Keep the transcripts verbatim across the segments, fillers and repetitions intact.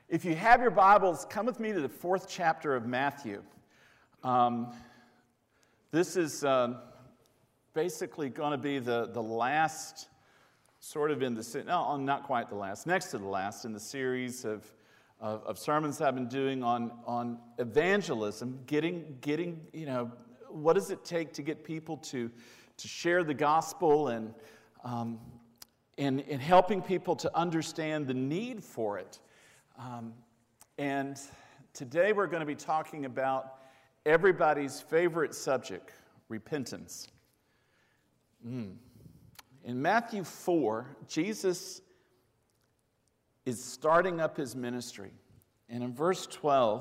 If you have your Bibles, come with me to the fourth chapter of Matthew. Um, this is uh, basically going to be the, the last, sort of in the, no, not quite the last, next to the last in the series of, of, of sermons I've been doing on, on evangelism, getting, getting, you know, what does it take to get people to, to share the gospel and, um, and, and helping people to understand the need for it. Um, and today we're going to be talking about everybody's favorite subject, repentance. Mm. In Matthew four, Jesus is starting up his ministry. And in verse twelve,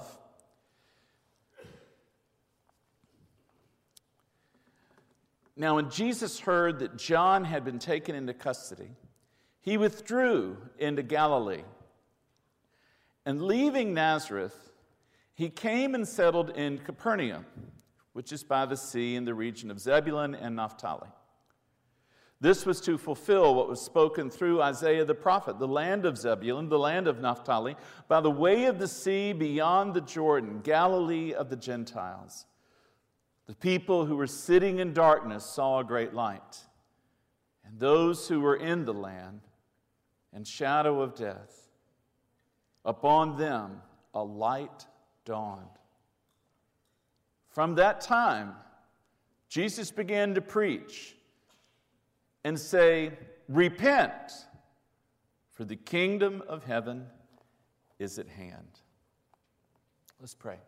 now when Jesus heard that John had been taken into custody, he withdrew into Galilee. And leaving Nazareth, he came and settled in Capernaum, which is by the sea in the region of Zebulun and Naphtali. This was to fulfill what was spoken through Isaiah the prophet, the land of Zebulun, the land of Naphtali, by the way of the sea beyond the Jordan, Galilee of the Gentiles. The people who were sitting in darkness saw a great light, and those who were in the land and shadow of death, upon them a light dawned. From that time, Jesus began to preach and say, "Repent, for the kingdom of heaven is at hand." Let's pray.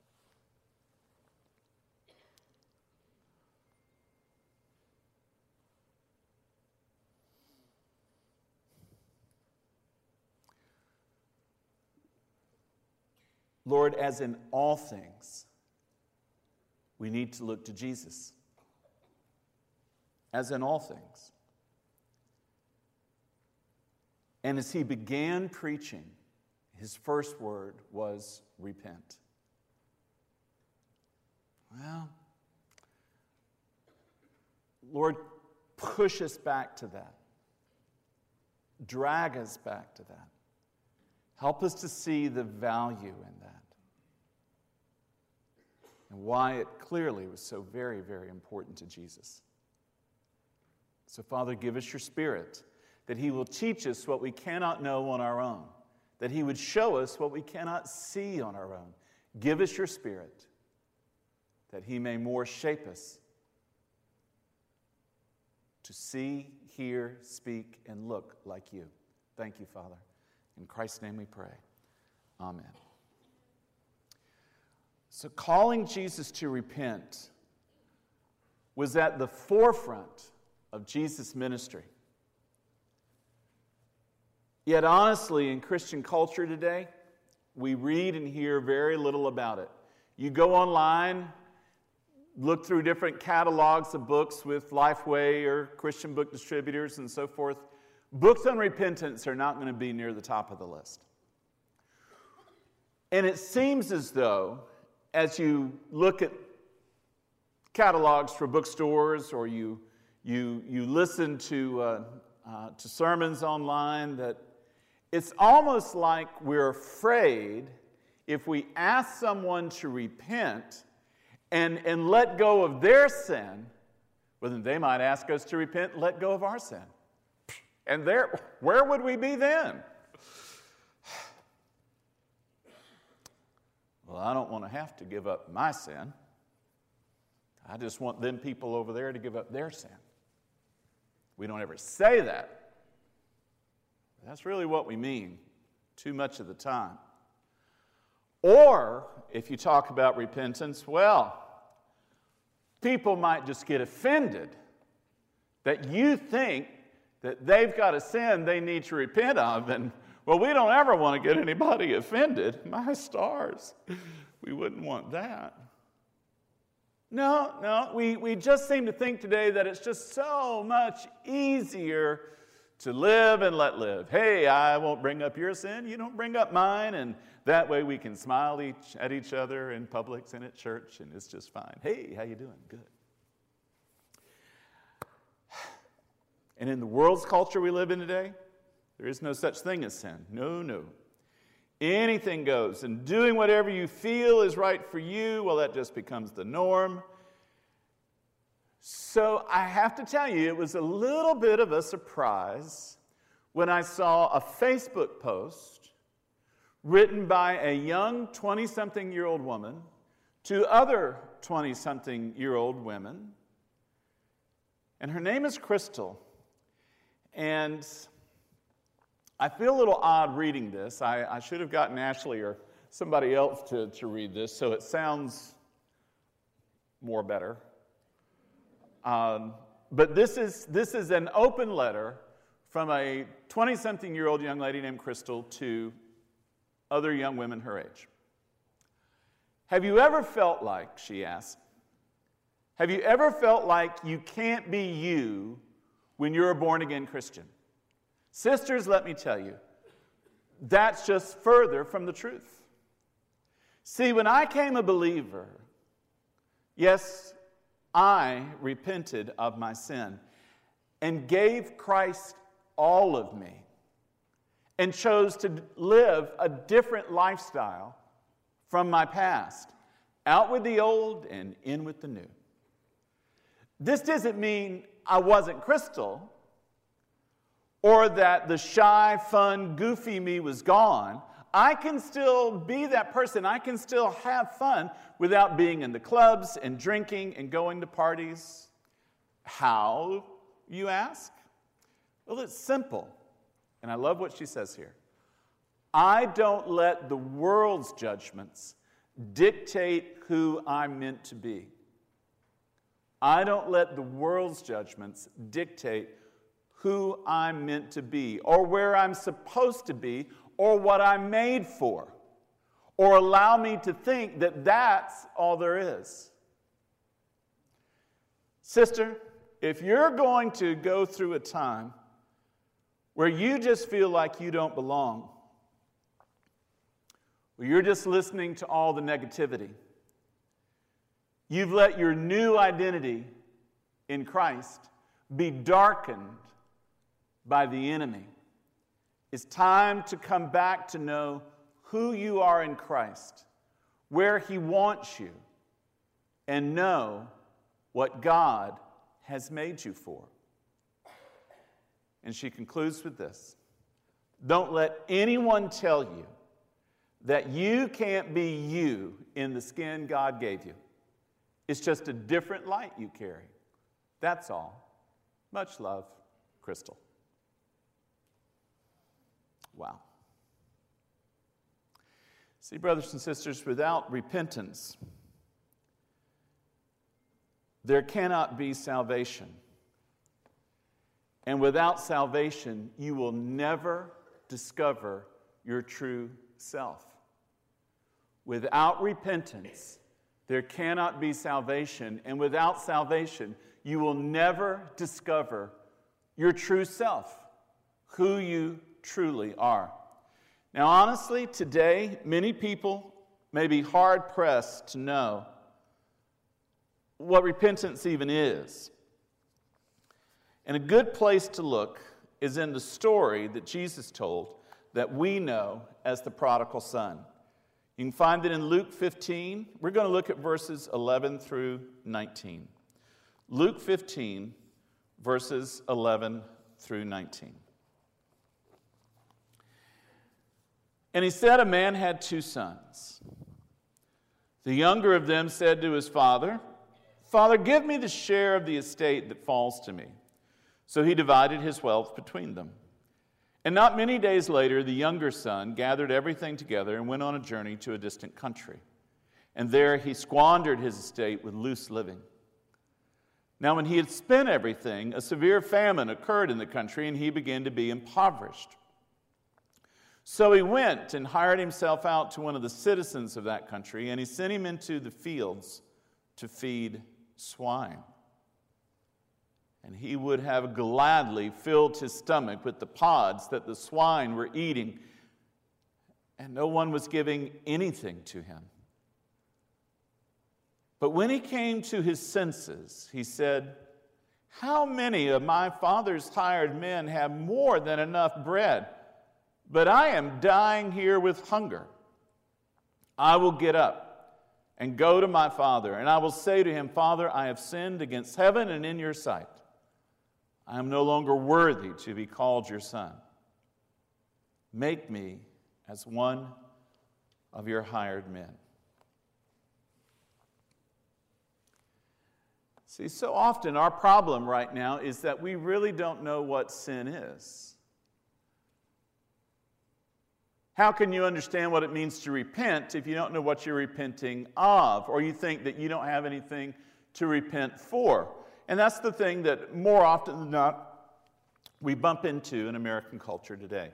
Lord, as in all things, we need to look to Jesus. As in all things. And as he began preaching, his first word was repent. Well, Lord, push us back to that. Drag us back to that. Help us to see the value in that. And why it clearly was so very, very important to Jesus. So, Father, give us your Spirit, that he will teach us what we cannot know on our own, that he would show us what we cannot see on our own. Give us your Spirit, that he may more shape us to see, hear, speak, and look like you. Thank you, Father. In Christ's name we pray. Amen. So calling Jesus to repent was at the forefront of Jesus' ministry. Yet honestly, in Christian culture today, we read and hear very little about it. You go online, look through different catalogs of books with Lifeway or Christian book distributors and so forth. Books on repentance are not going to be near the top of the list. And it seems as though, as you look at catalogs for bookstores or you you you listen to uh, uh, to sermons online, that it's almost like we're afraid if we ask someone to repent and, and let go of their sin, well, then they might ask us to repent and let go of our sin. And there, where would we be then? Well, I don't want to have to give up my sin. I just want them people over there to give up their sin. We don't ever say that. That's really what we mean too much of the time. Or, if you talk about repentance, well, people might just get offended that you think that they've got a sin they need to repent of, and well, we don't ever want to get anybody offended. My stars, we wouldn't want that. No, no, we, we just seem to think today that it's just so much easier to live and let live. Hey, I won't bring up your sin, you don't bring up mine, and that way we can smile each, at each other in Publix and at church, and it's just fine. Hey, how you doing? Good. And in the world's culture we live in today, there is no such thing as sin. No, no. anything goes. And doing whatever you feel is right for you, well, that just becomes the norm. So I have to tell you, it was a little bit of a surprise when I saw a Facebook post written by a young twenty-something-year-old woman to other twenty-something-year-old women. And her name is Crystal. And I feel a little odd reading this. I, I should have gotten Ashley or somebody else to, to read this so it sounds more better. Um, but this is, this is an open letter from a twenty-something-year-old young lady named Crystal to other young women her age. Have you ever felt like, she asked, have you ever felt like you can't be you when you're a born-again Christian? Sisters, let me tell you, that's just further from the truth. See, when I became a believer, yes, I repented of my sin and gave Christ all of me and chose to live a different lifestyle from my past, out with the old and in with the new. This doesn't mean I wasn't Crystal or that the shy, fun, goofy me was gone. I can still be that person. I can still have fun without being in the clubs and drinking and going to parties. How, you ask? Well, it's simple. And I love what she says here. I don't let the world's judgments dictate who I'm meant to be. I don't let the world's judgments dictate who I'm meant to be, or where I'm supposed to be, or what I'm made for, or allow me to think that that's all there is. Sister, if you're going to go through a time where you just feel like you don't belong, where you're just listening to all the negativity, you've let your new identity in Christ be darkened by the enemy. It's time to come back to know who you are in Christ, where He wants you, and know what God has made you for. And she concludes with this. Don't let anyone tell you that you can't be you in the skin God gave you. It's just a different light you carry. That's all. Much love, Crystal. Wow. See, brothers and sisters, without repentance, there cannot be salvation. And without salvation, you will never discover your true self. Without repentance, there cannot be salvation. And without salvation, you will never discover your true self, who you truly are. Now, honestly, today, many people may be hard-pressed to know what repentance even is. And a good place to look is in the story that Jesus told that we know as the prodigal son. You can find it in Luke fifteen. We're going to look at verses eleven through nineteen. Luke fifteen, verses eleven through nineteen. And he said, a man had two sons. The younger of them said to his father, Father, give me the share of the estate that falls to me. So he divided his wealth between them. And not many days later, the younger son gathered everything together and went on a journey to a distant country. And there he squandered his estate with loose living. Now when he had spent everything, a severe famine occurred in the country, and he began to be impoverished. So he went and hired himself out to one of the citizens of that country, and he sent him into the fields to feed swine. And he would have gladly filled his stomach with the pods that the swine were eating, and no one was giving anything to him. But when he came to his senses, he said, How many of my father's hired men have more than enough bread, but I am dying here with hunger. I will get up and go to my father, and I will say to him, Father, I have sinned against heaven and in your sight. I am no longer worthy to be called your son. Make me as one of your hired men. See, so often our problem right now is that we really don't know what sin is. How can you understand what it means to repent if you don't know what you're repenting of, or you think that you don't have anything to repent for? And that's the thing that more often than not we bump into in American culture today.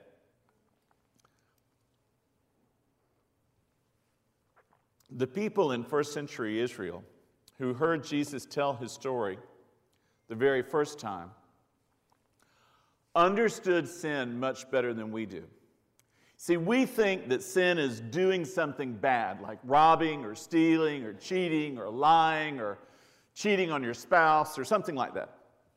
The people in first century Israel who heard Jesus tell his story the very first time understood sin much better than we do. See, we think that sin is doing something bad, like robbing or stealing or cheating or lying or cheating on your spouse or something like that.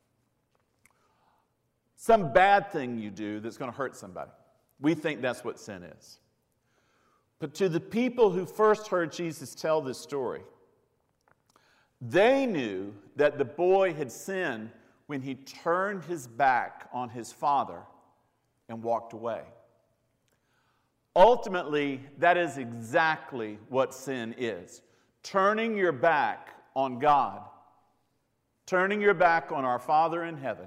Some bad thing you do that's going to hurt somebody. We think that's what sin is. But to the people who first heard Jesus tell this story, they knew that the boy had sinned when he turned his back on his father and walked away. Ultimately, that is exactly what sin is. Turning your back on God, turning your back on our Father in heaven,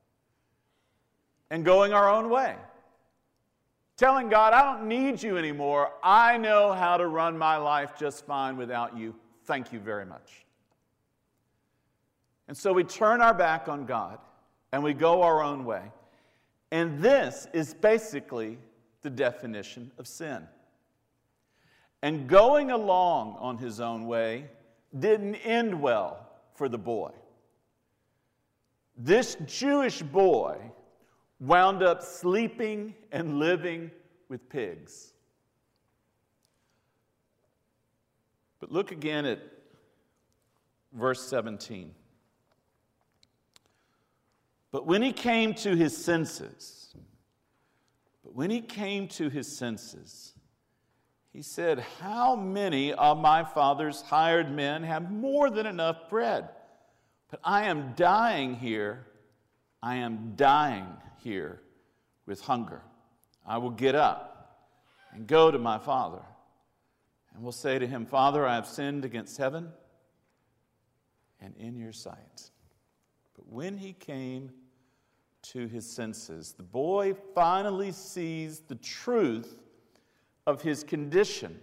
and going our own way. Telling God, I don't need you anymore. I know how to run my life just fine without you. Thank you very much. And so we turn our back on God and we go our own way. And this is basically the definition of sin. And going along on his own way didn't end well for the boy. This Jewish boy wound up sleeping and living with pigs. But look again at verse seventeen. But when he came to his senses, but when he came to his senses, he said, how many of my father's hired men have more than enough bread? But I am dying here, I am dying here with hunger. I will get up and go to my father, and will say to him, Father, I have sinned against heaven and in your sight. But when he came to his senses, the boy finally sees the truth of his condition.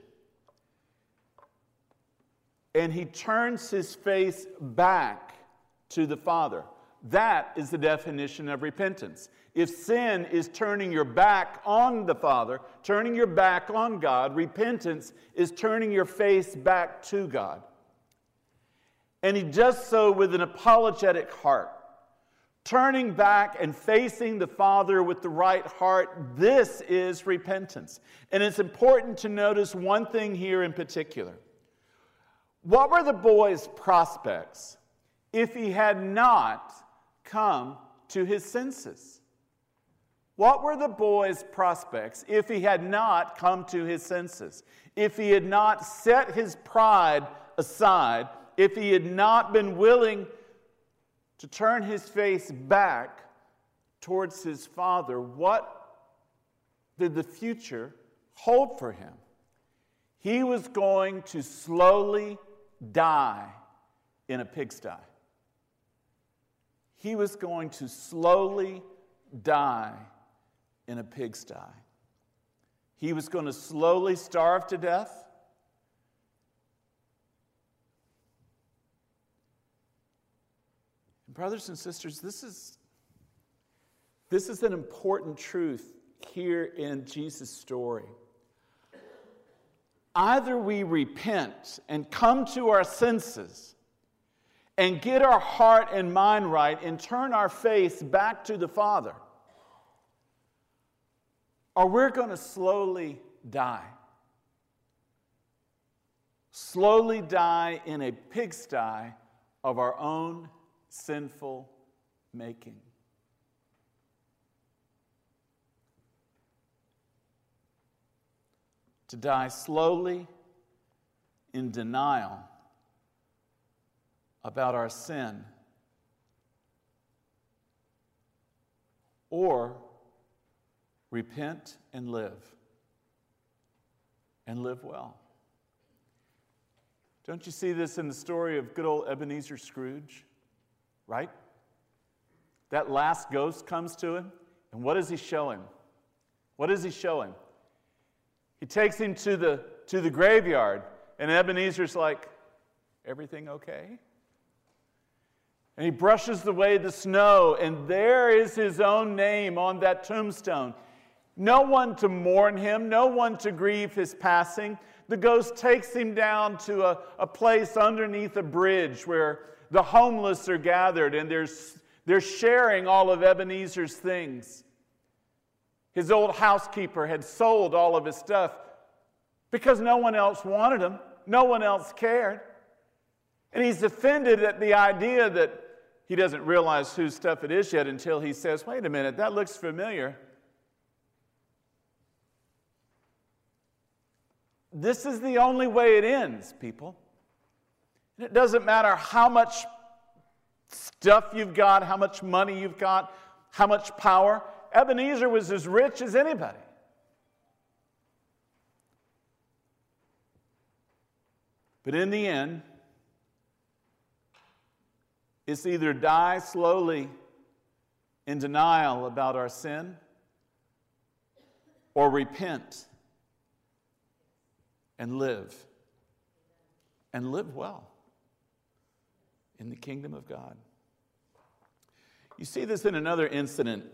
And he turns his face back to the Father. That is the definition of repentance. If sin is turning your back on the Father, turning your back on God, repentance is turning your face back to God. And he does so with an apologetic heart. Turning back and facing the Father with the right heart, this is repentance. And it's important to notice one thing here in particular. What were the boy's prospects if he had not come to his senses? What were the boy's prospects if he had not come to his senses? If he had not set his pride aside, if he had not been willing to turn his face back towards his Father, what did the future hold for him? He was going to slowly die in a pigsty. He was going to slowly die in a pigsty. He was going to slowly starve to death. Brothers and sisters, this is, this is an important truth here in Jesus' story. Either we repent and come to our senses and get our heart and mind right and turn our face back to the Father, or we're going to slowly die. Slowly die in a pigsty of our own sinful making. to die slowly in denial about our sin, or repent and live, and live well. Don't you see this in the story of good old Ebenezer Scrooge? Right? That last ghost comes to him, and what does he show him? What does he show him? He takes him to the, to the graveyard, and Ebenezer's like, everything okay? And he brushes away the snow, and there is his own name on that tombstone. No one to mourn him, no one to grieve his passing. The ghost takes him down to a, a place underneath a bridge where the homeless are gathered, and they're, they're sharing all of Ebenezer's things. His old housekeeper had sold all of his stuff because no one else wanted him. No one else cared. And he's offended at the idea that he doesn't realize whose stuff it is yet until he says, wait a minute, that looks familiar. This is the only way it ends, people. And it doesn't matter how much stuff you've got, how much money you've got, how much power. Ebenezer was as rich as anybody. But in the end, it's either die slowly in denial about our sin, or repent and live, and live well in the kingdom of God. You see this in another incident.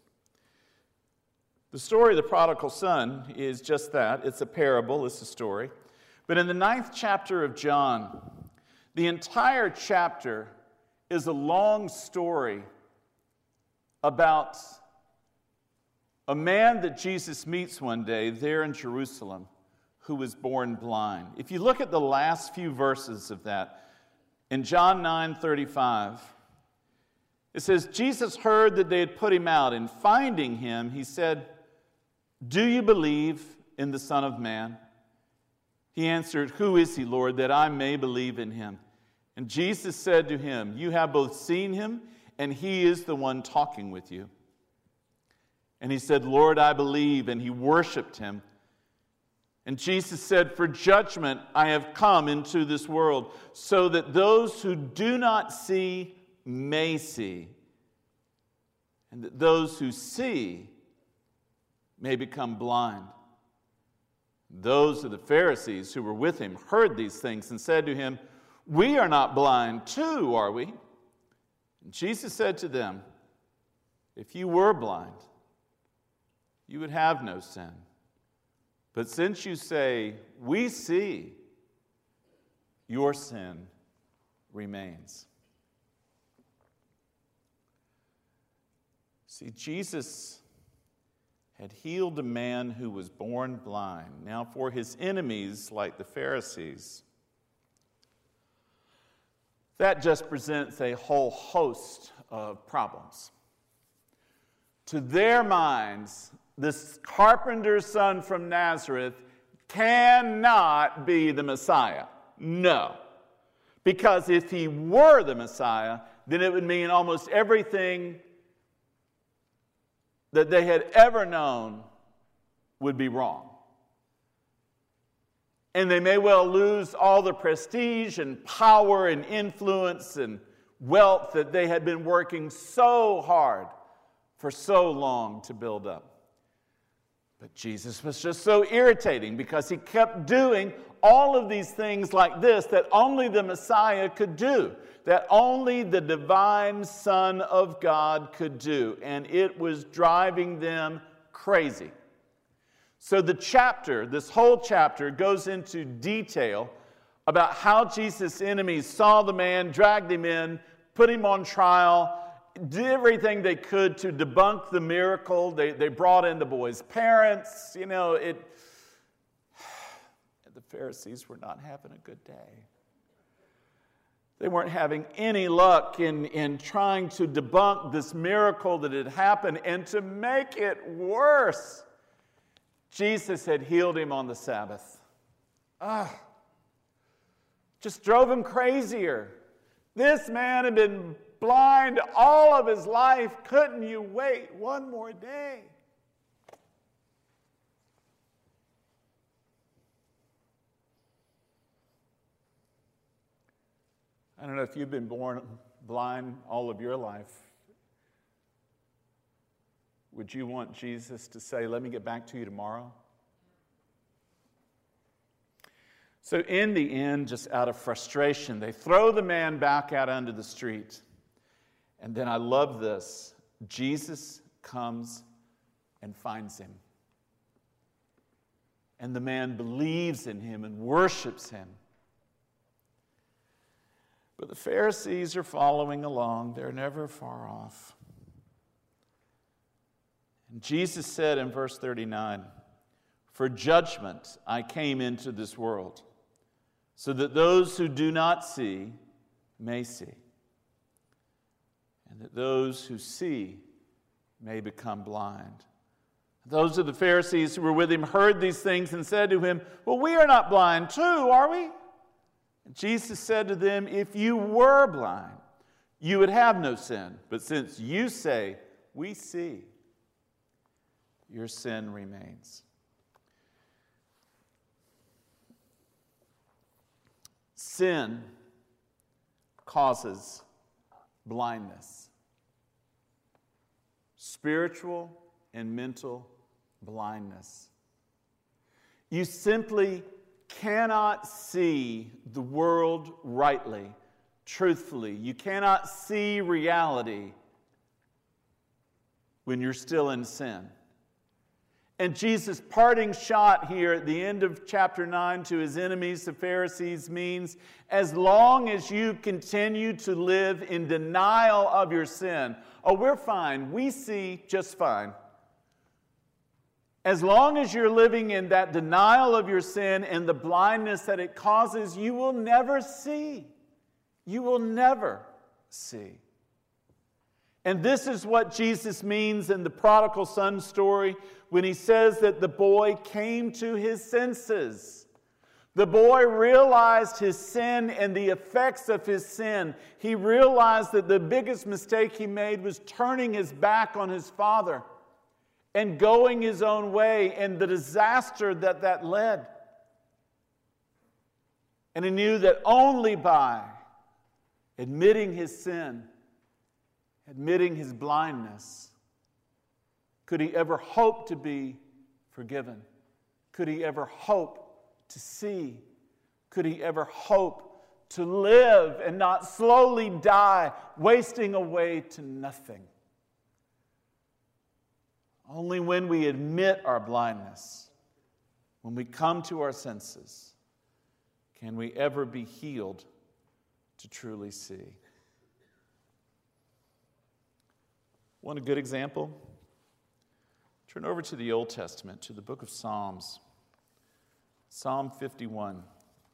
The story of the prodigal son is just that. It's a parable, it's a story. But in the ninth chapter of John, the entire chapter is a long story about a man that Jesus meets one day there in Jerusalem who was born blind. If you look at the last few verses of that, in John nine thirty-five, it says, Jesus heard that they had put him out, and finding him, he said, do you believe in the Son of Man? He answered, who is he, Lord, that I may believe in him? And Jesus said to him, you have both seen him, and he is the one talking with you. And he said, Lord, I believe, and he worshiped him. And Jesus said, for judgment I have come into this world, so that those who do not see may see, and that those who see may become blind. Those of the Pharisees who were with him heard these things and said to him, we are not blind too, are we? And Jesus said to them, if you were blind, you would have no sin. But since you say, we see, your sin remains. See, Jesus had healed a man who was born blind. Now, for his enemies, like the Pharisees, that just presents a whole host of problems. To their minds, this carpenter's son from Nazareth cannot be the Messiah. No. Because if he were the Messiah, then it would mean almost everything that they had ever known would be wrong. And they may well lose all the prestige and power and influence and wealth that they had been working so hard for so long to build up. But Jesus was just so irritating because he kept doing all of these things like this that only the Messiah could do, that only the divine Son of God could do. And it was driving them crazy. So the chapter, this whole chapter, goes into detail about how Jesus' enemies saw the man, dragged him in, put him on trial, did everything they could to debunk the miracle. They, they brought in the boy's parents. You know, it. The Pharisees were not having a good day. They weren't having any luck in, in trying to debunk this miracle that had happened. And to make it worse, Jesus had healed him on the Sabbath. Ah, just drove him crazier. This man had been blind all of his life. Couldn't you wait one more day? I don't know if you've been born blind all of your life. Would you want Jesus to say, let me get back to you tomorrow? So in the end, just out of frustration, they throw the man back out onto the street. And then I love this. Jesus comes and finds him. And the man believes in him and worships him. But the Pharisees are following along. They're never far off. And Jesus said in verse thirty-nine, "For judgment I came into this world, so that those who do not see may see, and that those who see may become blind." Those of the Pharisees who were with him heard these things and said to him, "Well, we are not blind too, are we?" And Jesus said to them, "If you were blind, you would have no sin. But since you say, 'We see,' your sin remains." Sin causes blindness. Spiritual and mental blindness. You simply cannot see the world rightly, truthfully. You cannot see reality when you're still in sin. And Jesus' parting shot here at the end of chapter nine to his enemies, the Pharisees, means as long as you continue to live in denial of your sin, oh, we're fine, we see just fine. As long as you're living in that denial of your sin and the blindness that it causes, you will never see. You will never see. And this is what Jesus means in the prodigal son story when he says that the boy came to his senses. The boy realized his sin and the effects of his sin. He realized that the biggest mistake he made was turning his back on his father and going his own way, and the disaster that that led. And he knew that only by admitting his sin, admitting his blindness, could he ever hope to be forgiven? Could he ever hope to see? Could he ever hope to live and not slowly die, wasting away to nothing? Only when we admit our blindness, when we come to our senses, can we ever be healed to truly see. Want a good example? Turn over to the Old Testament, to the book of Psalms. Psalm fifty-one.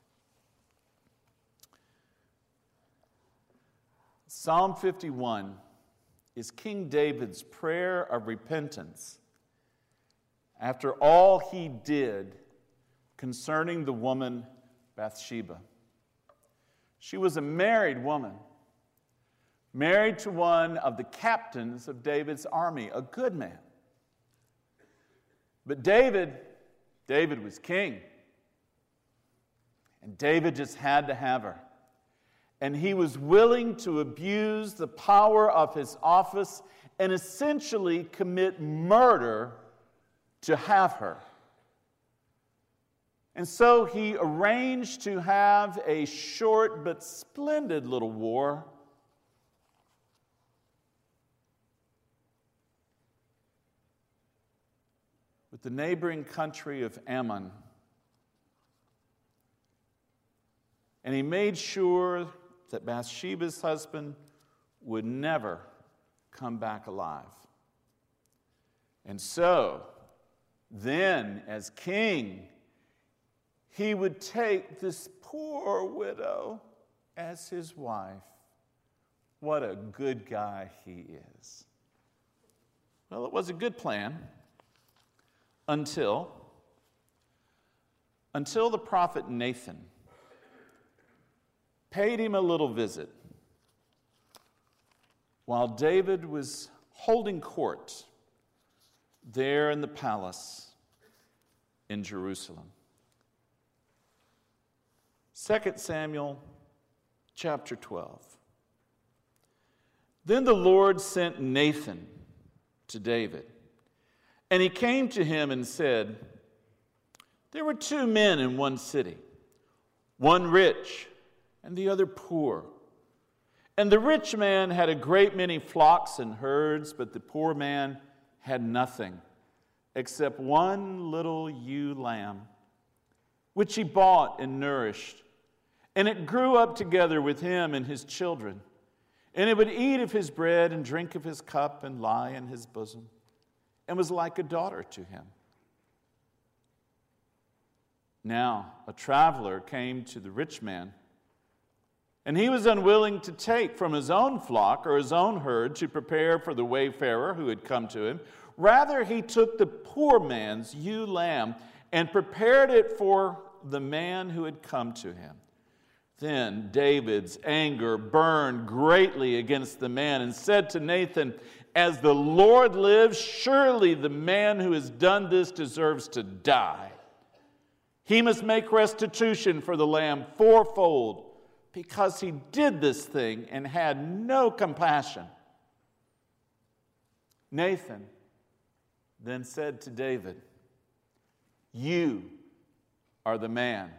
Psalm fifty-one is King David's prayer of repentance after all he did concerning the woman Bathsheba. She was a married woman, married to one of the captains of David's army, a good man. But David, David was king, and David just had to have her. And he was willing to abuse the power of his office and essentially commit murder to have her. And so he arranged to have a short but splendid little war with the neighboring country of Ammon. And he made sure that Bathsheba's husband would never come back alive. And so, then, as king, he would take this poor widow as his wife. What a good guy he is. Well, it was a good plan until until the prophet Nathan paid him a little visit while David was holding court there in the palace in Jerusalem. Second Samuel chapter twelve. Then the Lord sent Nathan to David, and he came to him and said, there were two men in one city, one rich and the other poor. And the rich man had a great many flocks and herds, but the poor man had nothing except one little ewe lamb, which he bought and nourished. And it grew up together with him and his children. And it would eat of his bread and drink of his cup and lie in his bosom, and was like a daughter to him. Now a traveler came to the rich man, and he was unwilling to take from his own flock or his own herd to prepare for the wayfarer who had come to him. Rather, he took the poor man's ewe lamb and prepared it for the man who had come to him. Then David's anger burned greatly against the man and said to Nathan, as the Lord lives, surely the man who has done this deserves to die. He must make restitution for the lamb fourfold, because he did this thing and had no compassion. Nathan then said to David, you are the man.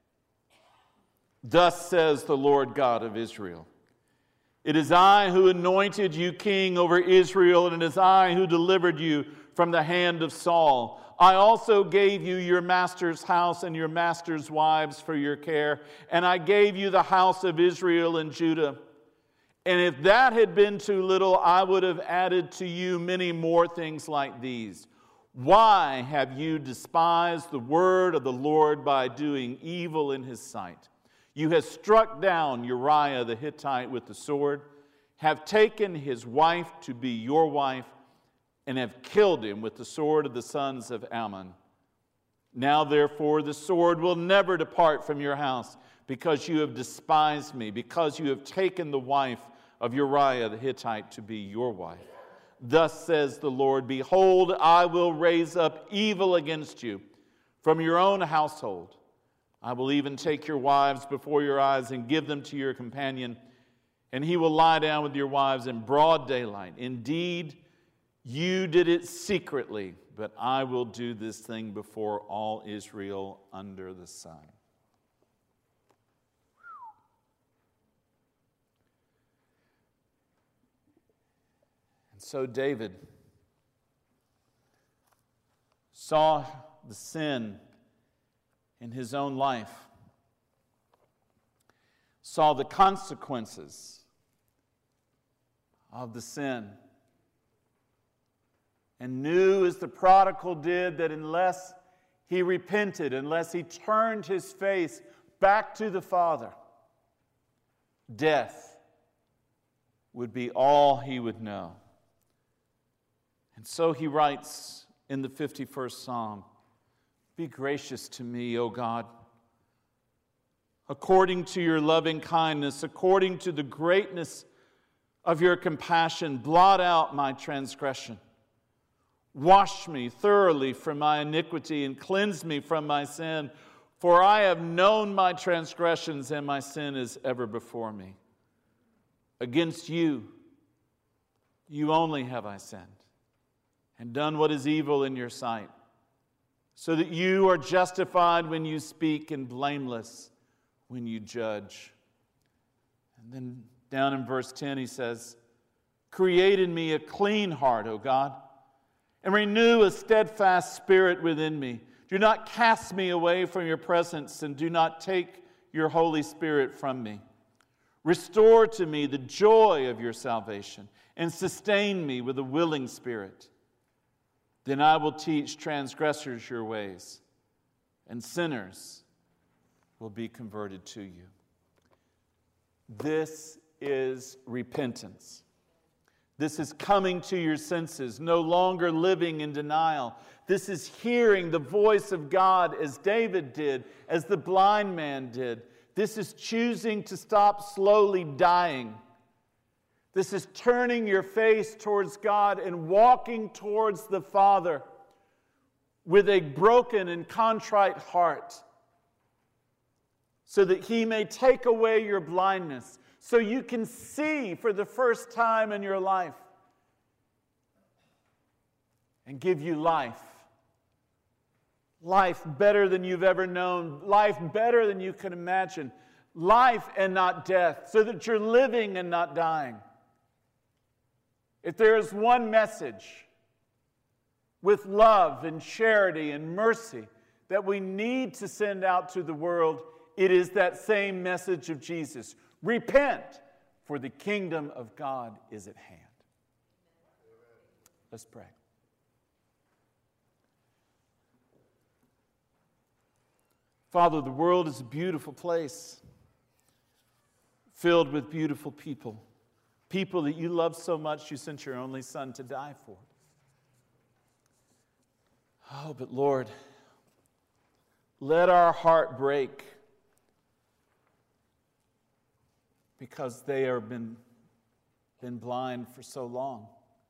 Thus says the Lord God of Israel, it is I who anointed you king over Israel, and it is I who delivered you from the hand of Saul. I also gave you your master's house and your master's wives for your care, and I gave you the house of Israel and Judah. And if that had been too little, I would have added to you many more things like these. Why have you despised the word of the Lord by doing evil in his sight? You have struck down Uriah the Hittite with the sword, have taken his wife to be your wife, and have killed him with the sword of the sons of Ammon. Now, therefore, the sword will never depart from your house, because you have despised me, because you have taken the wife of Uriah the Hittite to be your wife. Thus says the Lord, behold, I will raise up evil against you from your own household. I will even take your wives before your eyes and give them to your companion, and he will lie down with your wives in broad daylight. Indeed, you did it secretly, but I will do this thing before all Israel under the sun. And so David saw the sin in his own life, saw the consequences of the sin, and knew, as the prodigal did, that unless he repented, unless he turned his face back to the Father, death would be all he would know. And so he writes in the fifty-first Psalm, be gracious to me, O God, according to your loving kindness, according to the greatness of your compassion, blot out my transgression. Wash me thoroughly from my iniquity and cleanse me from my sin, for I have known my transgressions and my sin is ever before me. Against you, you only have I sinned and done what is evil in your sight, so that you are justified when you speak and blameless when you judge. And then down in verse ten he says, create in me a clean heart, O God, and renew a steadfast spirit within me. Do not cast me away from your presence, and do not take your Holy Spirit from me. Restore to me the joy of your salvation, and sustain me with a willing spirit. Then I will teach transgressors your ways, and sinners will be converted to you. This is repentance. This is coming to your senses, no longer living in denial. This is hearing the voice of God as David did, as the blind man did. This is choosing to stop slowly dying. This is turning your face towards God and walking towards the Father with a broken and contrite heart, so that He may take away your blindness, so you can see for the first time in your life and give you life. Life better than you've ever known. Life better than you can imagine. Life and not death, so that you're living and not dying. If there is one message with love and charity and mercy that we need to send out to the world, it is that same message of Jesus. Repent, for the kingdom of God is at hand. Let's pray. Father, the world is a beautiful place, filled with beautiful people. People that you love so much, you sent your only Son to die for. Oh, but Lord, let our heart break because they have been, been blind for so long.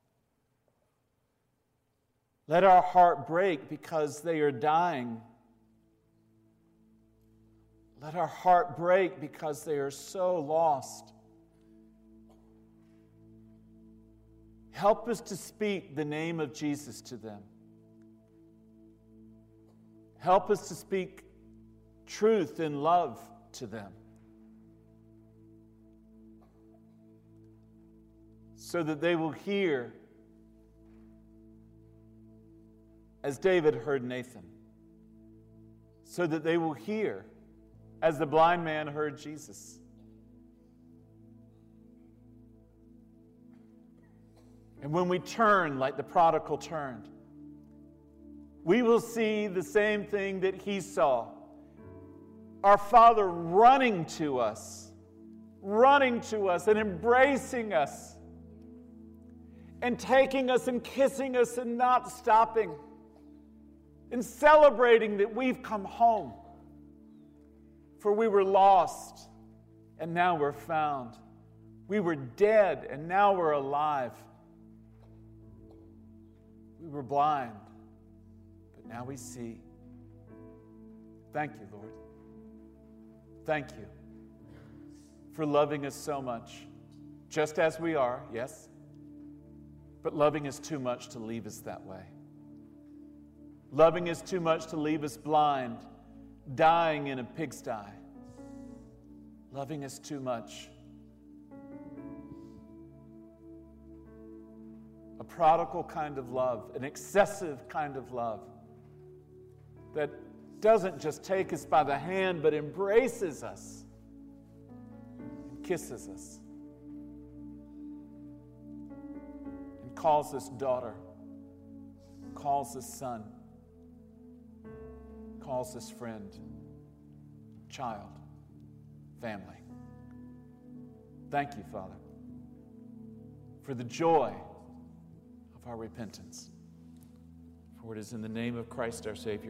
Let our heart break because they are dying. Let our heart break because they are so lost. Help us to speak the name of Jesus to them. Help us to speak truth and love to them, so that they will hear as David heard Nathan, so that they will hear as the blind man heard Jesus. And when we turn like the prodigal turned, we will see the same thing that he saw. Our Father running to us, running to us and embracing us and taking us and kissing us and not stopping and celebrating that we've come home. For we were lost and now we're found. We were dead and now we're alive. We were blind, but now we see. Thank you, Lord. Thank you for loving us so much, just as we are, yes, but loving us too much to leave us that way. Loving us too much to leave us blind, dying in a pigsty. Loving us too much. A prodigal kind of love, an excessive kind of love that doesn't just take us by the hand, but embraces us and kisses us and calls us daughter, calls us son, calls us friend, child, family. Thank you, Father, for the joy of our repentance. For it is in the name of Christ our Savior